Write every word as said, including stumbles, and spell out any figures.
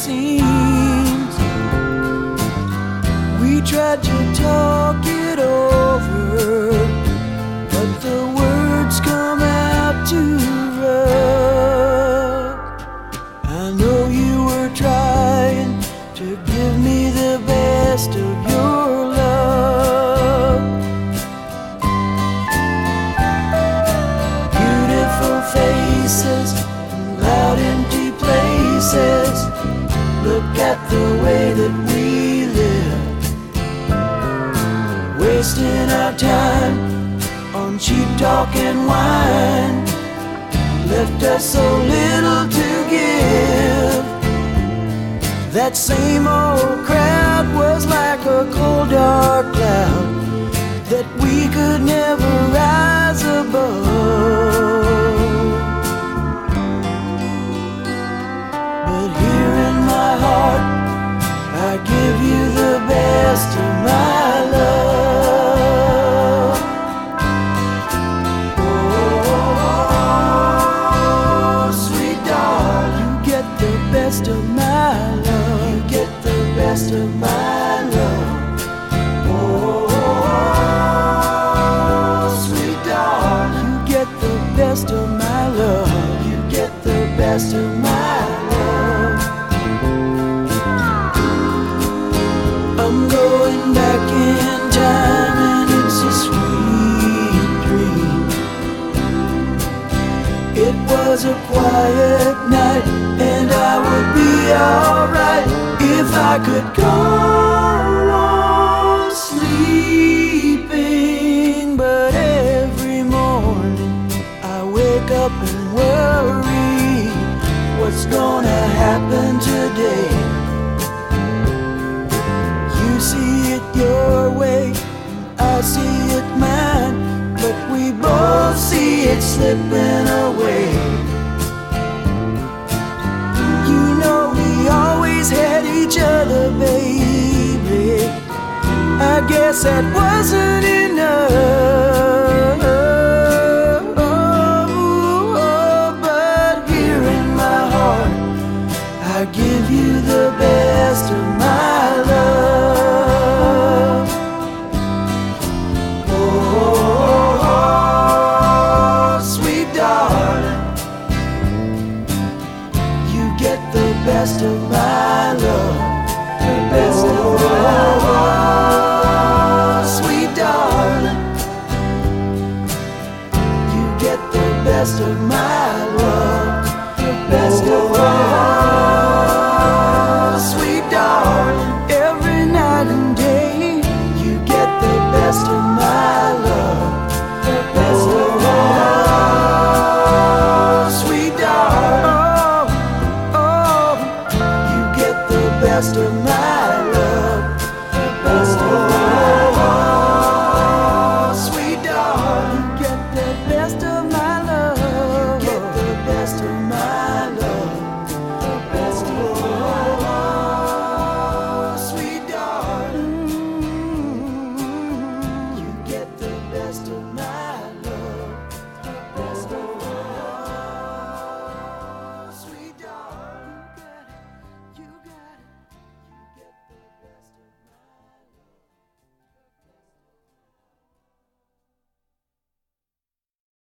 seems. We tried to talk it over, but the words come out too rough. I know you were trying to give me the best of your love. Beautiful faces and loud empty places. Look at the way that we live, wasting our time on cheap talk and wine. Left us so little to give. That same old crowd was like a cold dark cloud that we could never rise above. But here in my heart, I give you the best of my love. Oh, sweet darling, you get the best of my love. You get the best of my love. Oh, sweet darling, you get the best of my love. You get the best of my love. I'm going back in time and it's a sweet dream. It was a quiet night and I would be alright if I could go on sleeping. But every morning I wake up and worry, what's gonna happen today? You see it your way, I see it mine, but we both see it slipping away. You know we always had each other, baby. I guess that wasn't